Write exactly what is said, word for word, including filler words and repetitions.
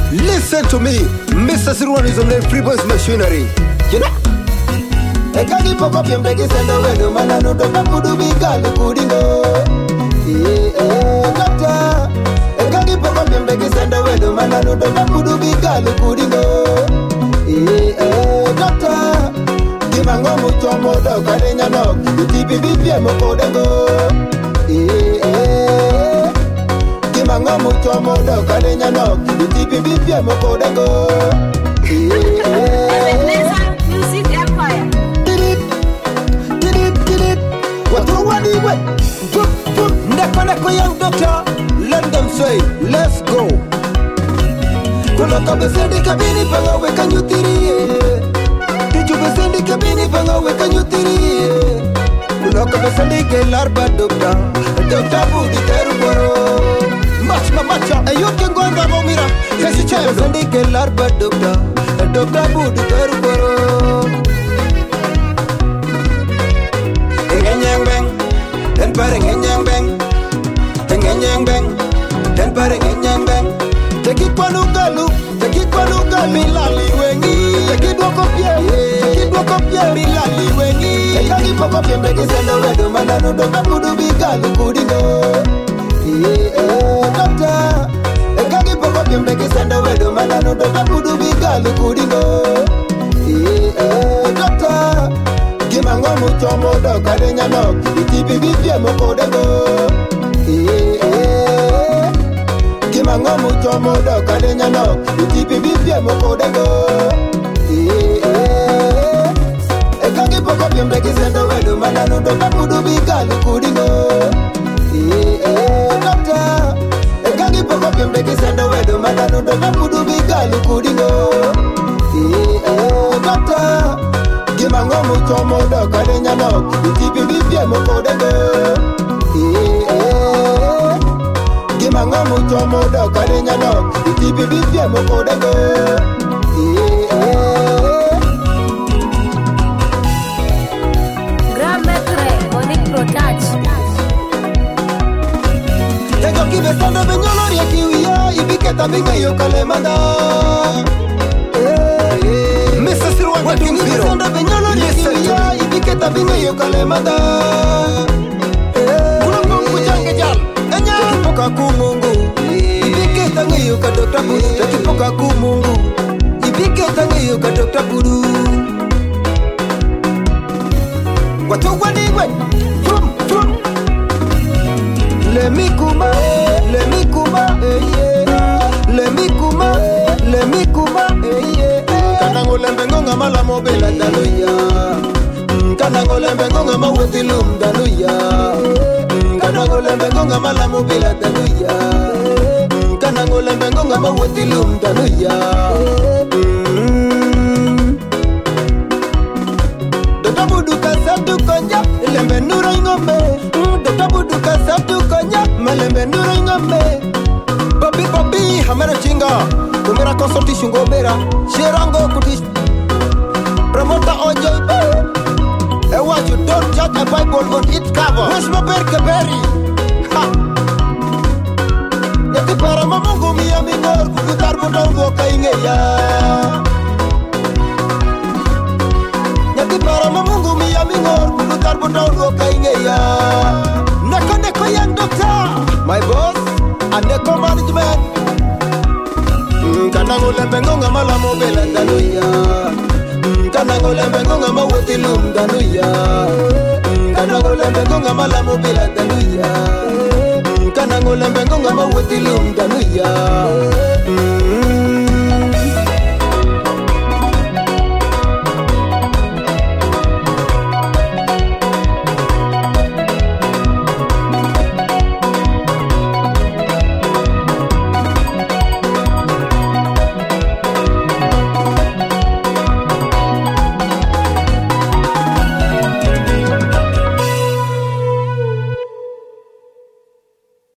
Listen to me, Mister Sirwan is on the Free Boys Machinery. You know? Ekagi poko piembegi sendo wenu mananu doka kudu bigalu kudingo. Eh eh doctor. Ekagi poko piembegi sendo wenu mananu doka kudu bigalu kudingo. Eh eh doctor. Kimango mucho modo kadenya no. Utipi bipie mokodengo. Eh eh. Kimango mucho modo kadenya no. Utipi bipie mokodengo. Eh eh. Music Empire. What you want to wait? Put, put, neko neko young doctor. Let them say, let's go. Kulo ka besendi kabini panga we can you tiri. Did you besendi kabini panga we can you tiri. Kulo ka besendi ke larba doctor. Doctor budi teru boro. Match ma matcha. E you can go and go mira. Yes you can. Besendi ke larba doctor. Doctor budi teru boro. Enganyang bang, dan pareng enganyang bang, enganyang bang, dan pareng enganyang bang. Teki kwanu galu, teki kwanu galu milali wengi. Teki dua kopie, teki dua kopie milali wengi. Ekagi poko pie mbegi sendo wedo mananu doka kudu bigalu kudingo. Eh eh doctor. Ekagi poko pie mbegi sendo wedo mananu doka kudu bigalu kudingo. Eh eh doctor. Kimango mucho modo kadenya no. Itipi bipie mokodengo. Eh eh. Kimango mucho modo kadenya no. Itipi bipie mokodengo. Eh eh. Ekagi poko piembegi sendo wedo mananu doka kudu bigalu kudingo. Eh eh doctor. Ekagi poko piembegi sendo wedo mananu doka kudu bigalu kudingo. Eh eh doctor. Kimango mucho modo kadenya no. Itipi bipie mokodengo. Eh eh. Kimango mucho modo kadenya no. Itipi bipie mokodengo. Eh eh. Grand Maître Monique Protach. Tego kibe sando benyolo riakiwia. Ibiketa binga yo kalemanda. Mister Sirwan King Zero. Listen to me. Ibiketa binga yo kalemanda. Kuna mungu jange jal. Enya. Tekipoka kumungu. Ibiketa ngayo ka Doctor Budu. Tekipoka kumungu. Ibiketa ngayo ka Doctor Budu. Watu wani we. Frum frum. Let me kuma. Let me kuma. Eh yeah. Let me kuma. Let me kuma. Eh yeah. Kanango lembe ngonga mala mobila daluya. Kanango lembe ngonga mawetilum daluya. Kanango lembe ngonga mala mobila daluya. Kanango lembe ngonga mawetilum daluya. Dota budu kasabdu konya lembe nuro ngombe. Dota budu kasabdu konya malembe nuro ngombe. Papi papi hamera chinga. Kumera konsorti shungo bera. Sherango kutish. Promoter ojo. And what you don't judge a Bible on its cover. Where's my berke berry? Ha. Yati para mamungu miya mingor. Kukutar mo daw go kainge ya. Yati para mamungu miya mingor. Kukutar mo daw go kainge ya. Neko neko young doctor. My boss and neko management. Kanango lembe ngonga mala mobela daluya. Kanango lembe ngonga mawetilum daluya. Kanango lembe ngonga mala mobela daluya. Kanango lembe ngonga mawetilum daluya.